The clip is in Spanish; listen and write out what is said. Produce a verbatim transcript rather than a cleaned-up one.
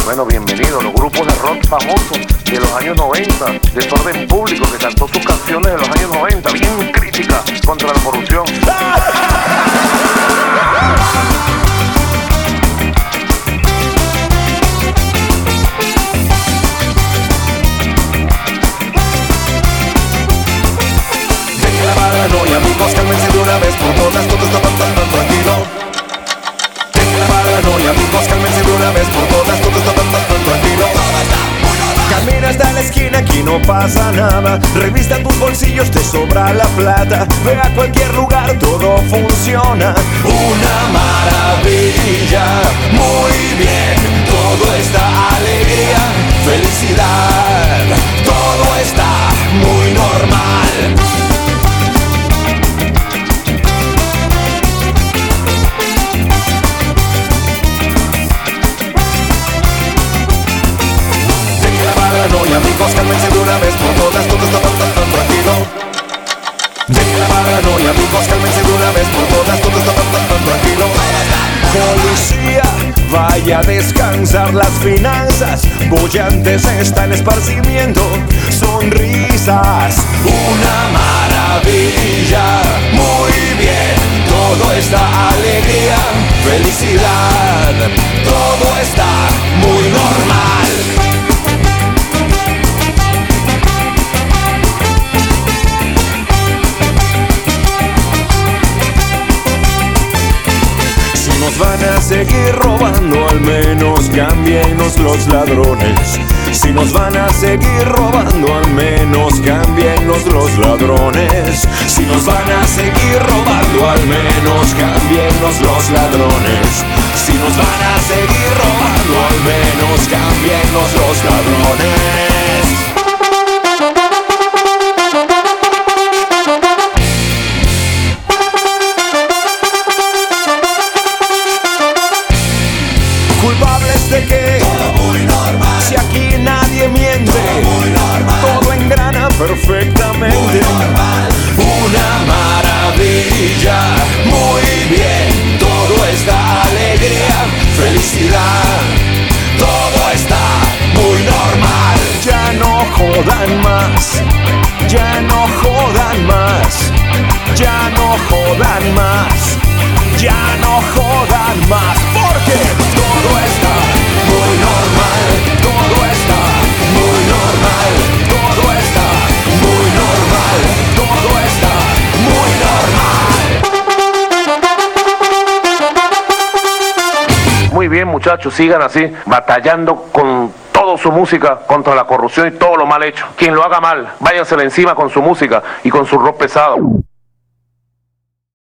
Bueno, bienvenidos, los grupos de rock famosos de los años noventa, Desorden Público, que cantó sus canciones de los años noventa, bien críticas contra la corrupción. Deje la paranoia, amigos, cálmense de una vez por todas, todo está tan tan tan tranquilo. Deje la paranoia, amigos, cálmense de una vez por todas, todo está tan tan tan tranquilo. Camina hasta la esquina, aquí no pasa nada. Revista en tus bolsillos, te sobra la plata. Ve a cualquier lugar, todo funciona. Una maravilla, muy bien. Todo está alegría, felicidad. Todo está muy normal. Amigos, cálmense de una vez por todas, todo está tan tan tan tranquilo. Deje la paranoia, amigos, cálmense de una vez por todas, todo está tan tan tan tranquilo. Policía, vaya a descansar las finanzas. Bollantes están esparcimiento sonrisas. Una maravilla, muy bien. Todo está alegría, felicidad. Todo está muy normal. Nos van a seguir robando, al menos cámbienos los ladrones. Si nos van a seguir robando, al menos cámbienos los ladrones. Si nos van a seguir robando, al menos cámbienos los ladrones. Si nos van a seguir robando, al menos cámbienos los ladrones. ¿Culpables de qué? Todo muy normal. Si aquí nadie miente, Todo muy normal. todo engrana perfectamente. Muy normal. Una maravilla, muy bien. Todo está alegría, felicidad. Todo está muy normal. Ya no jodan más, ya no jodan más, ya no jodan más, ya no jodan más, porque todo está muy normal, todo está muy normal, todo está muy normal, todo está muy normal. Muy bien, muchachos, sigan así, batallando con toda su música contra la corrupción y todo lo mal hecho. Quien lo haga mal, váyansele encima con su música y con su rock pesado.